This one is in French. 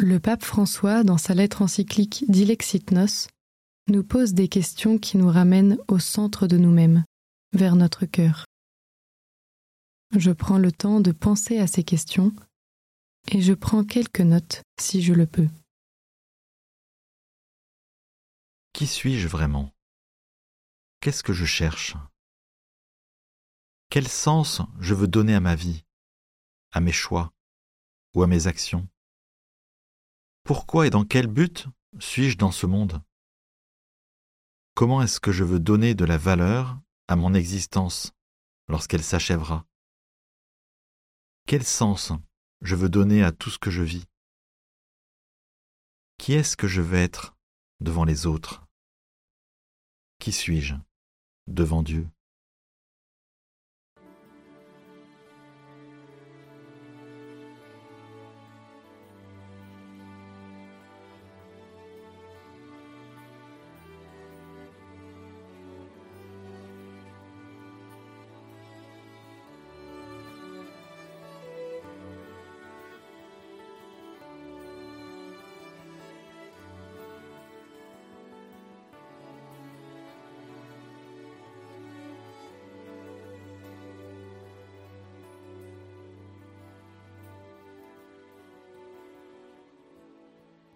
Le pape François, dans sa lettre encyclique Dilexit Nos, nous pose des questions qui nous ramènent au centre de nous-mêmes, vers notre cœur. Je prends le temps de penser à ces questions et je prends quelques notes si je le peux. Qui suis-je vraiment? Qu'est-ce que je cherche? Quel sens je veux donner à ma vie, à mes choix ou à mes actions? Pourquoi et dans quel but suis-je dans ce monde? Comment est-ce que je veux donner de la valeur à mon existence lorsqu'elle s'achèvera? Quel sens je veux donner à tout ce que je vis? Qui est-ce que je veux être devant les autres? Qui suis-je devant Dieu?